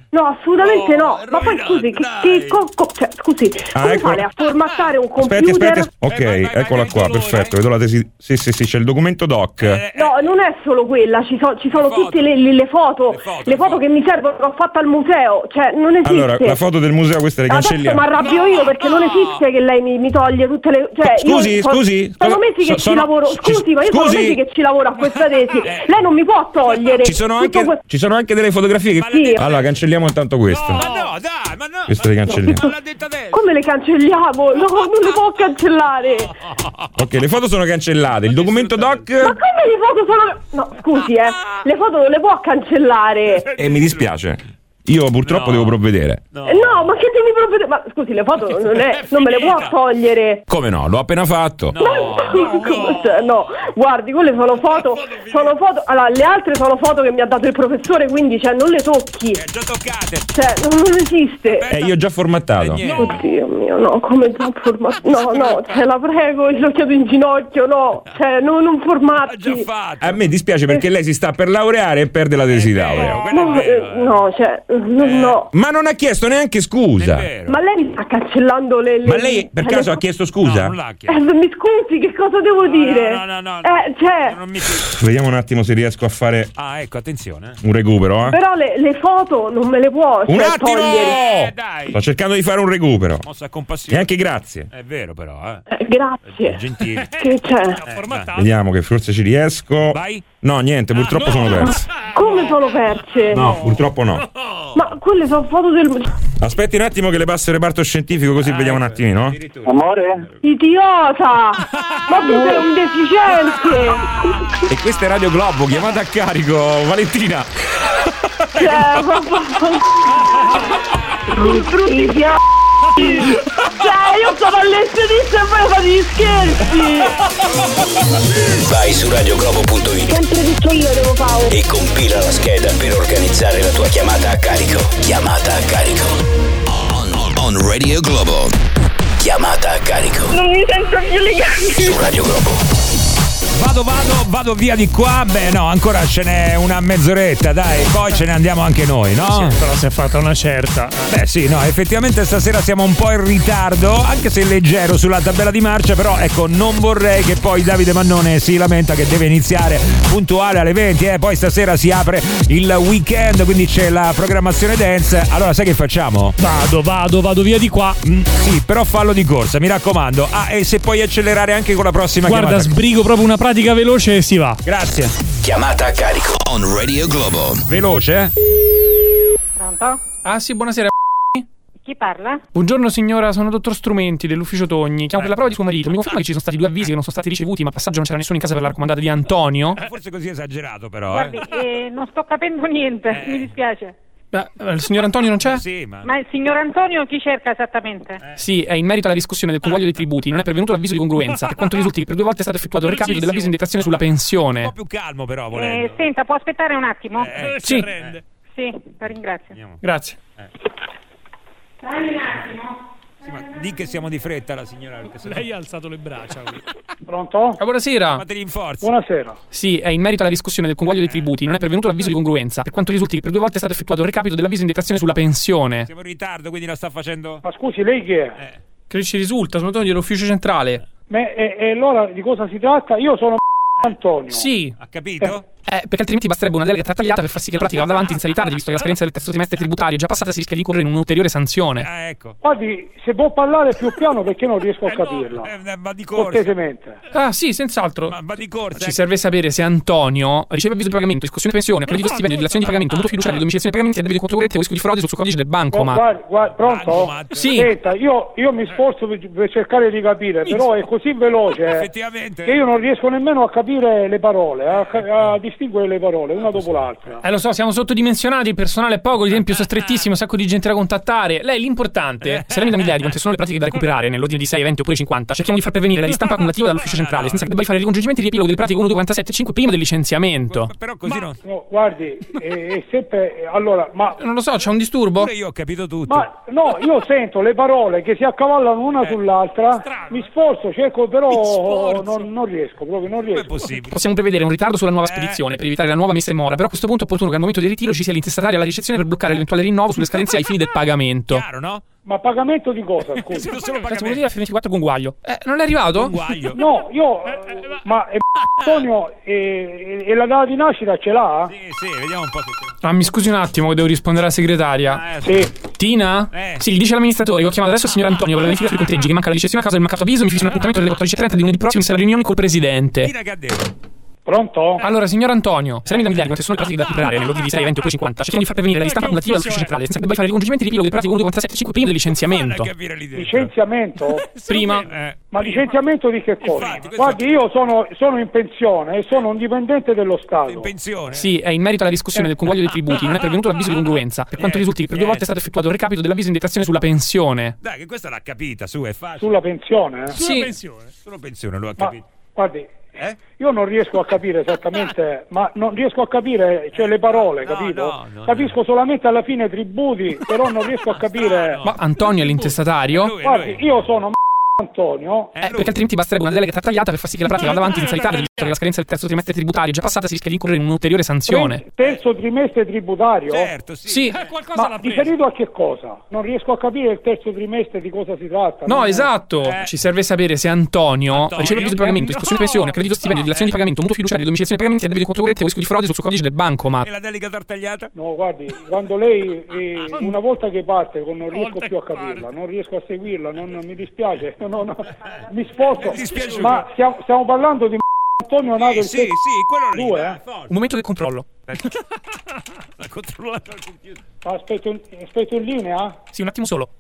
No, assolutamente no. Ma poi scusi, che, che co, co, cioè, scusi, Ah, come ecco. fate a formattare un Aspetti, computer? aspetti. Ok, Eh, vai, vai, eccola vai, qua, vai, perfetto. vai. Vedo la tesi. Sì, sì, sì, c'è il documento doc. Eh, No, non è solo quella, ci, so, ci sono Le foto. tutte le, le, le foto, Le foto, le le foto foto. che mi servono, che ho fatto al museo, cioè non esiste. Allora, la foto del museo, queste le Adesso mi cancelliamo. arrabbio io perché non esiste che lei mi, mi toglie tutte le... Cioè, Scusi, io so- scusi, Sono cosa- mesi che so- ci sono- lavoro, ci- scusi, ma io sono scusi. mesi che ci lavoro a questa tesi. Lei non mi può togliere. Ci sono, tutto anche, que- ci sono anche delle fotografie che... Sì. Allora, cancelliamo intanto questo. Ma no, dai, ma no. Queste le cancelliamo. Ma l'ha detto adesso. Come le cancelliamo? No, non le può cancellare. Ok, le foto sono cancellate. Il documento Ma doc... come le foto sono... No, scusi, eh. Le foto non le può cancellare. E mi dispiace. Io purtroppo No. devo provvedere. No, ma che devi provvedere? Ma scusi, le foto non, è, non me le può togliere. Come no? L'ho appena fatto. Ma come c'è? No, guardi, quelle sono foto, sono foto. Allora, le altre sono foto che mi ha dato il professore, quindi cioè non le tocchi. Eh, già toccate. Cioè, non, non esiste. Eh, io ho già formattato. Eh, niente. Oddio mio, no, come già formato? No, no, cioè la prego, il chiedo in ginocchio, no, cioè non, non L'ha formatti. già fatto. A me dispiace perché lei si sta per laureare e perde la tesi È vero, laurea. quello è No, vero, eh, eh. no, cioè, no, no. Ma non ha chiesto neanche scusa. È vero. Ma lei mi sta cancellando le... le Ma lei per le- caso ha chiesto No, scusa? non l'ha Eh, chiesto. mi scusi, che cosa devo dire? No, no, no, no. Eh, cioè... Non mi... Vediamo un attimo se riesco a fare Ah, ecco, attenzione. un recupero, eh. Però le, le foto non me le può Un cioè, attimo! togliere. Eh, dai. Sto cercando di fare un recupero. Mossa a E compassione. anche grazie. È vero, però, eh. Eh, grazie. Gentile. Che c'è? Eh, Formattato. Vediamo che forse ci riesco. Vai. No, niente, purtroppo sono perso. Come sono perse? No, purtroppo no. Ma quelle sono foto del... Aspetti un attimo che le passo il reparto scientifico così vediamo un attimino. Addirittura. Amore? Idiota! Ma tu sei un deficiente! E questa è Radio Globo, chiamata a carico, Valentina. Cioè, papà... Brutti fianchi! Cioè, io sono all'estetista e poi fate gli scherzi! Vai su radio globo punto it Sempre tutto io devo fare! e compila la scheda per organizzare la tua chiamata a carico. Chiamata a carico. On, on Radio Globo. Chiamata a carico. Non mi sento più legale! Su Radio Globo. Vado, vado, vado via di qua. Beh, no, ancora ce n'è una mezz'oretta, dai. Poi ce ne andiamo anche noi, no? Però si è fatta una certa. Beh, sì, no, effettivamente stasera siamo un po' in ritardo, anche se leggero sulla tabella di marcia, però ecco, non vorrei che poi Davide Mannone si lamenta che deve iniziare puntuale alle venti, eh. Poi stasera si apre il weekend, quindi c'è la programmazione dance. Allora, sai che facciamo? Vado, vado, vado via di qua. Mm, sì, però fallo di corsa, mi raccomando. Ah, e se puoi accelerare anche con la prossima Guarda, chiamata. sbrigo proprio una pratica veloce e si va. Grazie. Chiamata a carico. On Radio Globo. Veloce, eh? Pronto? Ah sì, buonasera. Chi parla? Buongiorno signora, sono dottor Strumenti dell'ufficio Togni. Chiamo per la prova di suo marito. Mi conferma che ci sono stati due avvisi che non sono stati ricevuti, ma a passaggio non c'era nessuno in casa per la raccomandata di Antonio? Forse così esagerato, però, Guardi, eh. eh, non sto capendo niente, Eh. mi dispiace. Beh, il signor Antonio non c'è? Sì, ma... Ma il signor Antonio chi cerca esattamente? Sì, è in merito alla discussione del conguaglio dei tributi. Non è pervenuto l'avviso di congruenza. Per quanto risulti che per due volte è stato effettuato il recapito dell'avviso di detrazione sulla Un pensione. po' più calmo, però, Eh, volendo. senta, può aspettare un attimo? Eh, Sì, Sì, la ringrazio. andiamo. grazie. Dammi un attimo. Sì, ma di che siamo di fretta la signora, perché se no- Lei ha alzato le braccia. Pronto? Ah, buonasera. Fateli in forza. Buonasera. Sì, è in merito alla discussione del conguaglio dei tributi. Non è pervenuto l'avviso di congruenza. Per quanto risulti che per due volte è stato effettuato il recapito dell'avviso di detrazione sulla pensione. Siamo in ritardo, quindi la sta facendo... Ma scusi, lei chi è? Eh. Che ci risulta? Sono Antonio dell'ufficio centrale. Ma, e, e allora di cosa si tratta? Io sono Antonio. Sì. Ha capito? Eh, perché altrimenti basterebbe una delega trattagliata per far sì che la pratica vada avanti in sanità, visto che la scadenza del terzo trimestre tributario è già passata, si rischia di incorrere in un'ulteriore sanzione. Ah, ecco. Guardi, se può parlare più piano perché non riesco a Eh, no, capirla. eh, va di corsa. Cortesemente. Ah, sì, senz'altro. Ma va di corsa. Ci eh. serve sapere se Antonio riceve avviso di pagamento, discussione pensione, credito stipendio, dilazione di pagamento, mutuo fiduciario, domiciliazione di pagamenti e debiti conto corrente o rischio di frode sul suo codice del banco. Oh, Ma guardi, guardi, pronto? Bancomat. Sì. Senta, io, io mi sforzo per, per cercare di capire, però è così veloce eh, Effettivamente. che io non riesco nemmeno a capire le parole, a, a distinguere le parole una dopo l'altra. Eh, lo so, siamo sottodimensionati, il personale è poco, il tempio è strettissimo, un sacco di gente da contattare. Lei l'importante, se lei mi dà un'idea di quante sono le pratiche da recuperare nell'ordine di sei, venti oppure cinquanta, cerchiamo di far pervenire la ristampa cumulativa dall'ufficio centrale, senza che debba fare ricongiungimenti di riepilogo delle pratiche uno, due, quarantasette e cinque prima del licenziamento. Però così non... No, guardi, è, è sempre... Allora, ma... Non lo so, c'è un disturbo? Pure io ho capito tutto. Ma no, io sento le parole che si accavallano una sull'altra, mi sforzo, cerco, però Mi sforzo. non, non riesco, proprio non Com'è riesco. possibile? Possiamo prevedere un ritardo sulla nuova Eh, per evitare la nuova messa in mora, però a questo punto è opportuno che al momento del ritiro ci sia l'intestatario alla ricezione per bloccare l'eventuale rinnovo sulle scadenze ai fini del pagamento. Chiaro, no? Ma pagamento di cosa, scusa? Solo Cazzo, vuol dire F ventiquattro Conguaglio. Eh, non è arrivato? Conguaglio. No, io... eh, ma eh, Antonio, e, e la data di nascita ce l'ha? Sì, sì, vediamo un po' se... Ah, mi scusi un attimo che devo rispondere alla segretaria. Eh, Sì. Tina? Eh. Sì, gli dice l'amministratore che ho chiamato adesso il signor Antonio per la verifica sui conteggi, che manca la ricezione a causa del mancato avviso, mi fisso un appuntamento alle quattordici e trenta di lunedì prossimo in sala riunioni col presidente. Tina che ha detto? Pronto? Allora, signor Antonio, se lei mi dà quante sono le pratiche da preparare nell'ordine di sei, venti o cinquanta, cerchiamo di far pervenire la ristampa cumulativa all'ufficio centrale, senza che debba fare ricongiungimenti di ripiloghi di pratiche uno, due, quarantasette, cinque prima del licenziamento. Licenziamento? Prima. Eh. Ma licenziamento di che cosa? Infatti, questo- Guardi, io sono, sono in pensione e sono un dipendente dello Stato. In pensione? Sì, è in merito alla discussione del conguaglio dei tributi, non è pervenuto l'avviso di congruenza, per quanto risulti che per due volte è stato effettuato il recapito dell'avviso di detrazione sulla pensione. Dai, che questa l'ha capita, su, è facile. Sulla pensione? Eh? Sì. pensione. Solo pensione, lo ha Ma, capito. guardi, Eh? io non riesco a capire esattamente, ma non riesco a capire, cioè le parole, No, capito? no, no, Capisco solamente alla fine tributi, però non riesco a capire. Ma Antonio è l'intestatario? Lui, Guardi, lui. io sono Antonio. Eh, perché altrimenti basterebbe una delega tagliata per far sì che la pratica vada avanti senza ritardo, visto che la scadenza del terzo trimestre tributario già passata si rischia di incorrere in un'ulteriore sanzione. Terzo trimestre tributario? Certo, sì. Sì. Ma riferito a che cosa? Non riesco a capire il terzo trimestre di cosa si tratta. No, Non è- esatto. Eh. Ci serve sapere se Antonio, Antonio? riceve avviso di pagamento, discussione di pensione, credito stipendio, dilazione di pagamento, mutuo fiduciario, domiciliazione di pagamenti e debiti di conto corrente o rischio di frode sul suo codice del bancomat. E la delega tartagliata? No, guardi, quando lei eh, una volta che parte non riesco più a capirla, non riesco a seguirla, non, non mi dispiace, no, no, mi sforzo. Mi dispiace. Ma stiamo, stiamo parlando di Antonio Nato il Sì, sì, sì, quello lì. due, dai, eh? forza. Un momento che controllo. L'ha controllato al computer. Aspetto, in- aspetto in linea? Sì, un attimo solo.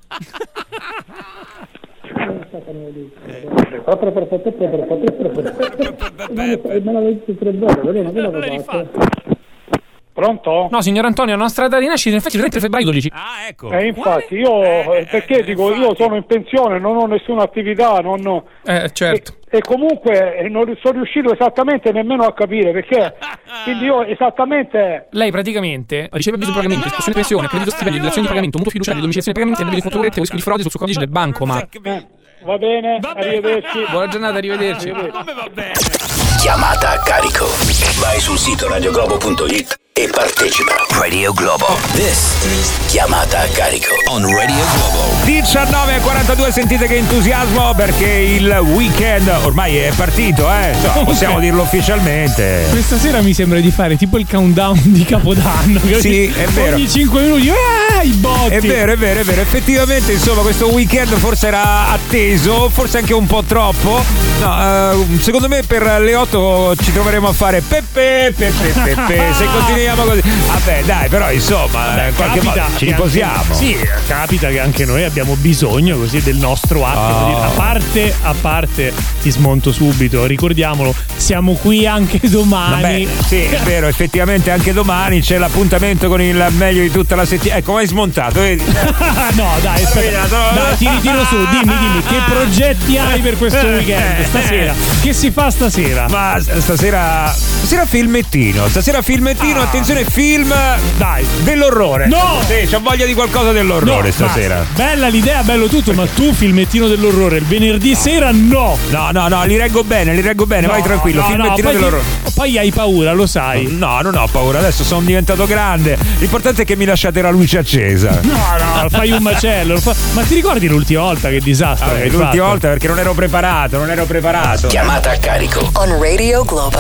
Pronto? No, signor Antonio, la nostra data di nascita infatti è il trenta febbraio dodici. Ah, ecco. Eh, infatti, io Eh, perché eh, dico, io infatti. sono in pensione, non ho nessuna attività, non ho- Eh, certo. E, e comunque eh, non sono riuscito esattamente nemmeno a capire perché. Quindi io esattamente. Lei praticamente riceve avviso di pagamento, discussione di pensione, credito stipendio, dilazione di pagamento, mutuo fiduciario, domiciliazione di pagamenti e debiti di conto corrente o rischio di frode sul suo codice del bancomat. eh, va bene, arrivederci. Buona giornata, arrivederci. Come va bene? Chiamata a carico. Vai sul sito radioglobo punto it e partecipa. Radio Globo. This is Chiamata a carico on Radio Globo. diciannove e quarantadue, sentite che entusiasmo perché il weekend ormai è partito, eh? Insomma, possiamo dirlo ufficialmente. Questa sera mi sembra di fare tipo il countdown di Capodanno. Capito? Sì, è vero. Ogni cinque minuti, ah, i botti. È vero, è vero, è vero. Effettivamente, insomma, questo weekend forse era atteso, forse anche un po' troppo. No, eh, secondo me per le otto ci troveremo a fare pepe, pepe, pepe. Se continuiamo così. Vabbè, dai, però insomma, Vabbè, in qualche capita modo ci che riposiamo. anche- sì, capita che anche noi abbiamo bisogno così del nostro attimo. Oh. di- A parte, a parte, ti smonto subito, ricordiamolo, siamo qui anche domani. Vabbè, sì, è vero, effettivamente anche domani c'è l'appuntamento con il meglio di tutta la settimana. Ecco, hai smontato, vedi? no, dai, aspetta. Dai, ti ritiro su, dimmi, dimmi, che progetti hai per questo weekend? Stasera, che si fa stasera? Ma s- stasera stasera filmettino, stasera filmettino, Ah. attenzione, film Dai, dell'orrore. No! Sì, c'ho voglia di qualcosa dell'orrore no, stasera. ma bella l'idea, bello tutto, ma tu filmettino dell'orrore il venerdì sera no. No, no, no, li reggo bene, li reggo bene, No, vai tranquillo, no, no, filmettino poi, dell'orrore. ti- poi hai paura, lo sai. No, non ho paura, adesso sono diventato grande. L'importante è che mi lasciate la luce accesa. No, no, fai un macello. lo fa- Ma ti ricordi l'ultima volta che disastro? Vabbè, che hai l'ultima fatto? volta perché non ero preparato, non ero preparato. Chiamata a carico. On Radio Globo.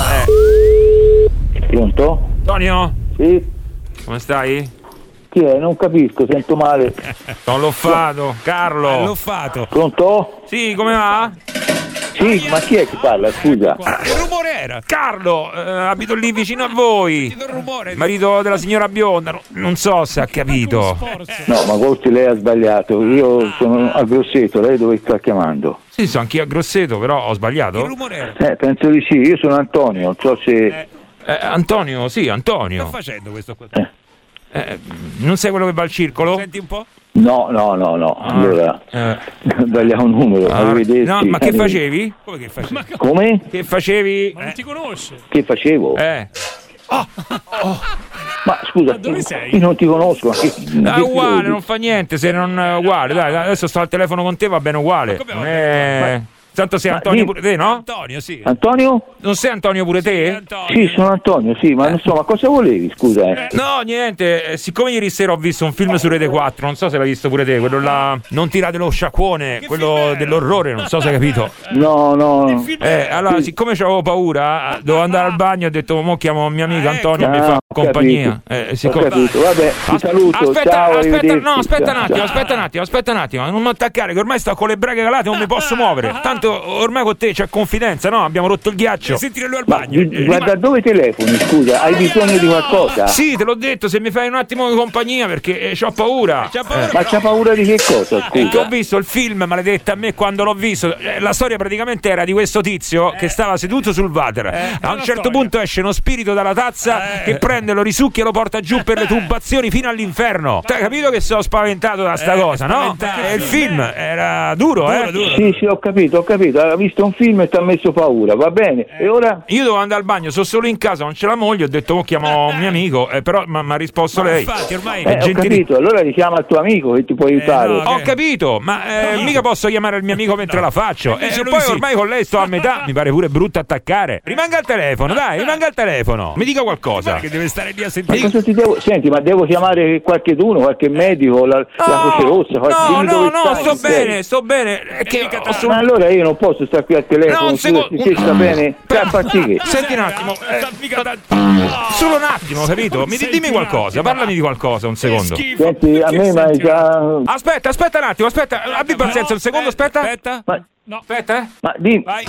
Pronto? Antonio, Sì? come stai? Chi è? Non capisco, sento male. Sono Loffato, Carlo. Loffato. Pronto? Sì, come va? Sì, ma chi è che parla? Scusa. Che rumore era? Carlo, eh, abito lì vicino a voi. Marito della signora bionda, no- non so se ha capito. No, ma forse lei ha sbagliato. Io sono a Grosseto, lei dove sta chiamando? Sì, sono anch'io a Grosseto, però ho sbagliato. Che rumore era? Eh, penso di sì, io sono Antonio, non so se... Eh, Antonio, sì, Antonio. Che sta facendo questo qua? Eh, non sei quello che va al circolo? Senti un po'. No, no, no, no. Allora, Eh. sbagliamo un numero, Ah, arrivederci. no, ma che Arrivederci. facevi? Come che facevi? Come? Che facevi? Ma non ti conosce. Che facevo? Eh. Ma scusa, dove sei? io non ti conosco. Ma che, Ah, che uguale, credi? non fa niente se non è uguale. Dai, dai, adesso sto al telefono con te, va bene uguale. Non è... Tanto sei Ma Antonio di- pure te, no? Antonio, sì. Antonio? Non sei Antonio pure te? Sì, sono Antonio, sì, ma non so, ma cosa volevi, scusa? Eh? No, niente, eh, siccome ieri sera ho visto un film su Rete quattro, non so se l'hai visto pure te, quello là, Non tirate lo sciacquone, quello dell'orrore, non so se hai capito. No, no. Eh, allora, siccome c'avevo paura, dovevo andare al bagno, ho detto, mo chiamo mio amico Antonio e mi Ah, fa ho compagnia. capito. Eh, siccome... Ho capito, vabbè, ti As- saluto, aspetta, ciao, aspetta, arrivederci. no, aspetta un Ciao. attimo, aspetta un attimo, aspetta un attimo, non mi attaccare, che ormai sto con le braghe calate, non mi posso muovere. Tanto ormai con te c'è confidenza, no? Abbiamo rotto il ghiaccio. Sentire lui al Ma bagno. di- guarda, dove telefoni, scusa? Hai bisogno di qualcosa? Sì, te l'ho detto, se mi fai un attimo di compagnia perché eh, ho paura. C'ha paura, Ma però. c'ha paura di che cosa, Eh, che ho scusa? visto il film, maledetta, a me quando l'ho visto, eh, la storia praticamente era di questo tizio che stava seduto sul water. A un certo punto esce uno spirito dalla tazza che prende, lo risucchia e lo porta giù per le tubazioni fino all'inferno. Hai capito che sono spaventato da sta cosa, no? E il film era duro, eh? Sì, sì, ho capito, ho capito. Ha visto un film e ti ha messo paura, va bene. E ora? Io dovevo andare al bagno, sono solo in casa, non c'è la moglie, ho detto, oh, chiamo un mio amico, eh, però mi ha risposto lei. Infatti, ormai Eh, ho capito, allora richiama il tuo amico che ti può aiutare. no, Ho capito, ma eh, mica posso chiamare il mio amico mentre la faccio. E Invece lui poi sì. ormai con lei sto a metà, mi pare pure brutto attaccare. Rimanga al telefono, dai, rimanga al telefono. Mi dica qualcosa. Che deve stare lì a Ma sentire. cosa ti devo... Senti, ma devo chiamare qualche uno, qualche medico, la, la Croce Rossa? qual- No, dimmi no, dove no, stai, sto sei. bene, sto bene. È che ho solo... Ma allora io non posso stare qui al No, telefono, un scusa, secondo. se sta bene? Cioè, fatti che? Senti un attimo, eh, solo un attimo, capito? Mi, dimmi qualcosa, parlami di qualcosa, un secondo. Senti, a me mi hai già... Aspetta, aspetta un attimo, aspetta, abbi pazienza, un secondo, aspetta. Aspetta. Ma, Aspetta, eh. ma di... Vai.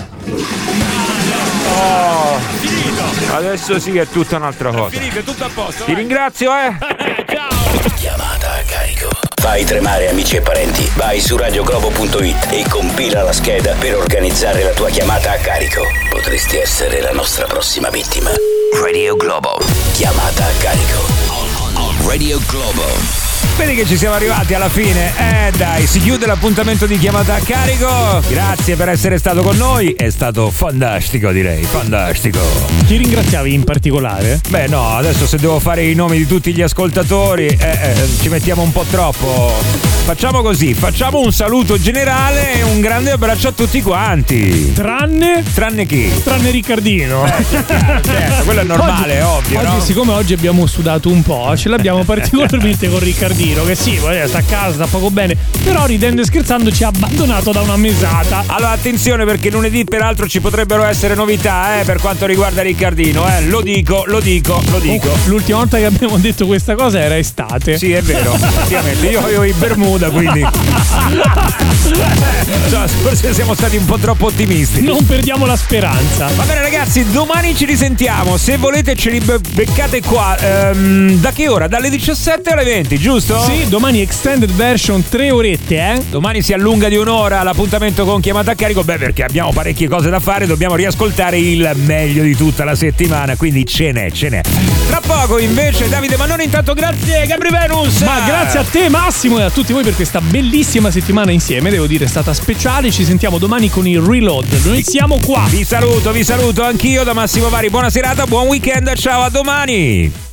Oh, adesso sì che è tutta un'altra cosa. Finito, è tutto a posto. Ti vai. ringrazio, eh. Chiamata a carico. Fai tremare amici e parenti. Vai su radioglobo punto it e compila la scheda per organizzare la tua chiamata a carico. Potresti essere la nostra prossima vittima. Radio Globo. Chiamata a carico. Radio Globo. Vedi che ci siamo arrivati alla fine. Eh dai, si chiude l'appuntamento di Chiamata a carico. Grazie per essere stato con noi. È stato fantastico, direi. Fantastico. Chi ringraziavi in particolare? Beh no, adesso se devo fare i nomi di tutti gli ascoltatori eh, eh, ci mettiamo un po' troppo. Facciamo così, facciamo un saluto generale e un grande abbraccio a tutti quanti. Tranne? Tranne chi? Tranne Riccardino. Certo, quello è normale, oggi, ovvio, oggi, no? siccome oggi abbiamo sudato un po', ce l'abbiamo particolarmente con Riccardino, che sì, poi sta a casa, sta poco bene, però ridendo e scherzando ci ha abbandonato da una mesata. Allora attenzione, perché lunedì peraltro ci potrebbero essere novità eh, per quanto riguarda Riccardino, eh. Lo dico, lo dico, lo dico. Oh, l'ultima volta che abbiamo detto questa cosa era estate. Sì, è vero, effettivamente. Io avevo i Bermuda, quindi cioè, forse siamo stati un po' troppo ottimisti. Non perdiamo la speranza. Va bene ragazzi, domani ci risentiamo. Se volete ce li be- beccate qua. Ehm, da che ora? Dalle diciassette alle venti, giusto? Sì, domani extended version tre orette, eh? Domani si allunga di un'ora l'appuntamento con Chiamata a carico. Beh, perché abbiamo parecchie cose da fare. Dobbiamo riascoltare il meglio di tutta la settimana. Quindi ce n'è, ce n'è. Tra poco invece Davide Mannone. Intanto grazie Gabri Venus. Ma grazie a te Massimo e a tutti voi per questa bellissima settimana insieme. Devo dire è stata speciale. Ci sentiamo domani con il Reload. Noi siamo qua. Vi saluto, vi saluto anch'io da Massimo Vari. Buona serata, buon weekend. Ciao, a domani.